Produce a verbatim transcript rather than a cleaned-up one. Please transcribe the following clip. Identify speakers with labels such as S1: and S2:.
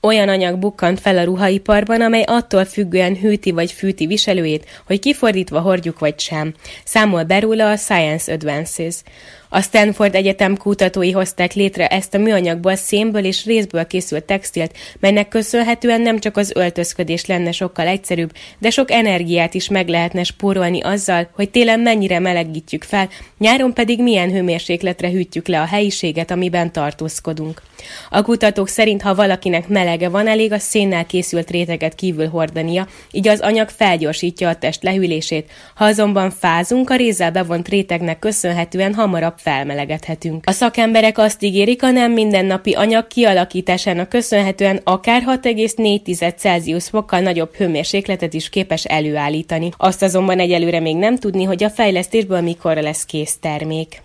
S1: Olyan anyag bukkant fel a ruhaiparban, amely attól függően hűti vagy fűti viselőjét, hogy kifordítva hordjuk vagy sem. Számol be róla a Science Advances. A Stanford Egyetem kutatói hozták létre ezt a műanyagból, szénből és részből készült textilt, melynek köszönhetően nem csak az öltözködés lenne sokkal egyszerűbb, de sok energiát is meg lehetne spórolni azzal, hogy télen mennyire melegítjük fel, nyáron pedig milyen hőmérsékletre hűtjük le a helyiséget, amiben tartózkodunk. A kutatók szerint, ha valakinek melege van, elég a szénnel készült réteget kívül hordania, így az anyag felgyorsítja a test lehűlését. Ha azonban fázunk, a rézzel bevont rétegnek köszönhetően hamarabb felmelegedhetünk. A szakemberek azt ígérik, a nem mindennapi anyag kialakításának köszönhetően akár hat egész négy Celsius fokkal nagyobb hőmérsékletet is képes előállítani. Azt azonban egyelőre még nem tudni, hogy a fejlesztésből mikorra lesz kész termék.